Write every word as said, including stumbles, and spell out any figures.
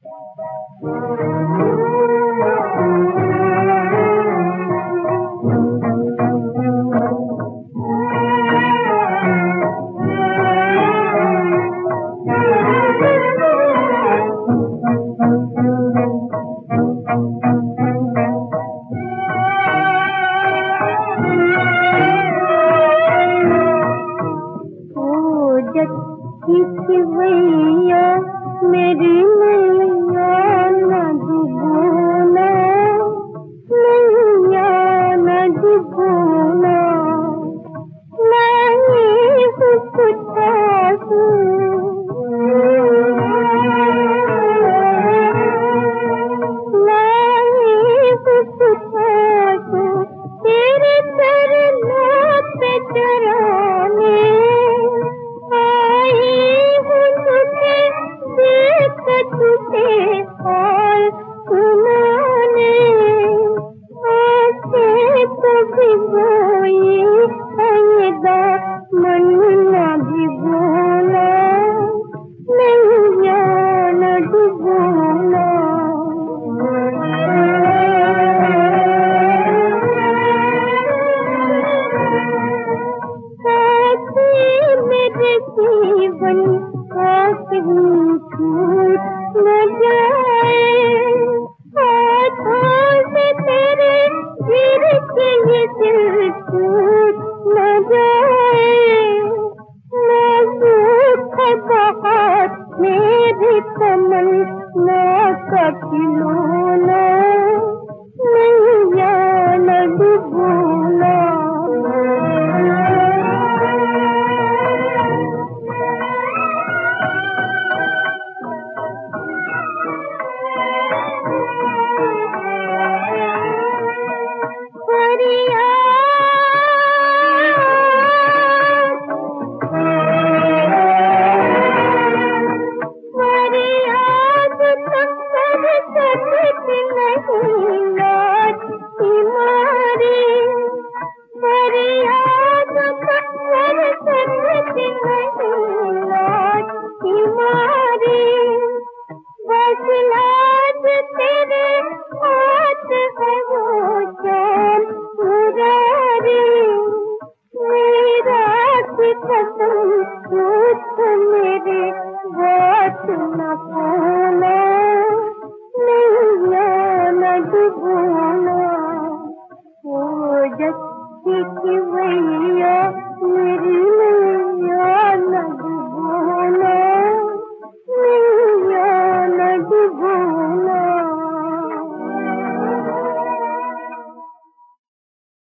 मेरी नैया न डूबना, नैया न डूबना, नहीं कुछ नहीं कुछ तेरे चरणों पे चराने तुझे हाल सुनाने, ऐसे तो भिगोई है दामन न भिगोना, नैया न डूबना। साथी मेरे जीवन का कहीं छूट न जाए, हाथों से तेरे गिर के ये दिल टूट न जाए। नाजुक है बहुत मेरी तमन्ना का खिलौना, नैया न डूबना। बस